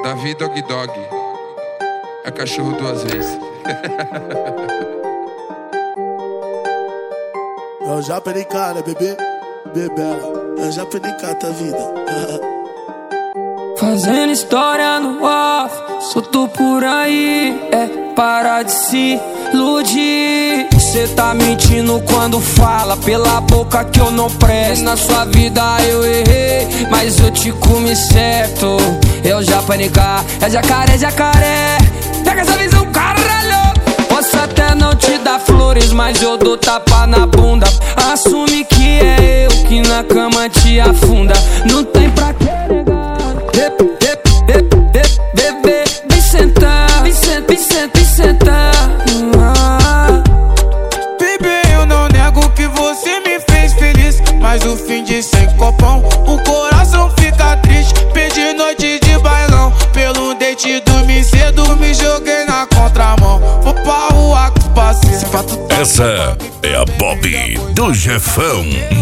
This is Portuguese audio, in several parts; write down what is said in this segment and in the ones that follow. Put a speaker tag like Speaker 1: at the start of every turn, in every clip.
Speaker 1: Davi Dog Dog. É cachorro duas vezes.
Speaker 2: Eu já perdi cara, bebê, bebela. Eu já perdi cara, vida.
Speaker 3: Fazendo história no off, solto por aí. É parar de se iludir. Cê tá mentindo quando fala pela boca que eu não presto. Na sua vida eu errei, mas eu te comi certo. Eu já panicar, é jacaré, jacaré. Pega essa visão, caralho. Posso até não te dar flores, mas eu dou tapa na bunda. Assume que é eu que na cama te afunda. Não tem pra que negar. Bebê, vem sentar, vem sentar.
Speaker 4: Bebê, eu não nego que você me fez feliz, mas o fim de sem copão, o coração fica triste. Perdi noite de bailão, pelo date dormi cedo, me joguei na contramão. Vou pra rua com os parceiros.
Speaker 5: Essa é a Bob do Jefão.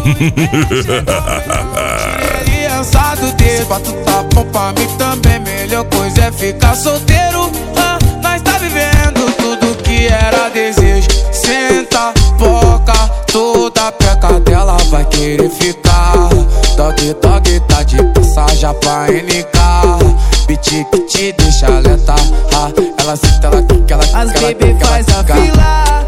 Speaker 4: Aliançado dele, se tu tá bom pra mim também, melhor coisa é ficar solteiro. Nós tá vivendo tudo que era desejo. Senta, boca, toda peca dela vai querer ficar. Dog Dog tá de passagem pra NK. Beat que te deixa alerta. Ela senta, ela quica, ela quica.
Speaker 6: As baby faz a fila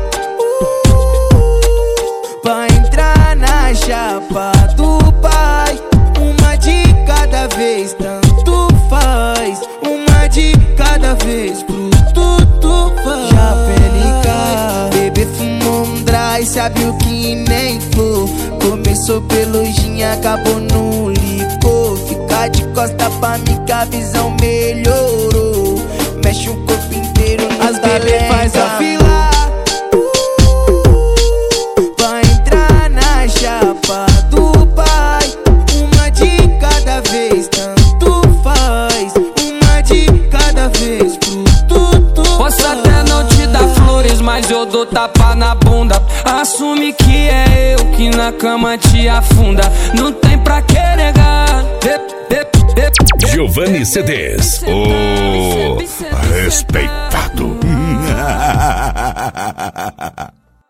Speaker 6: pra entrar na chapa do pai. Uma de cada vez, tanto faz. Uma de cada vez, pro tudo faz. Já pelica, bebê fumou um dry, sabe o que nem flor. Começou pelo gin, acabou no licor. Fica de costa pra mim que a visão melhorou. Mexe o corpo inteiro, as baby faz a fila pra entrar na chapa do pai. Uma de cada vez, tanto faz. Uma de cada vez, pro tudo.
Speaker 3: Posso até não te dar flores, mas eu dou tapa na bunda. Assume que é eu que na cama te afunda. Não tem pra que negar.
Speaker 5: Giovanni CDs, o respeitado.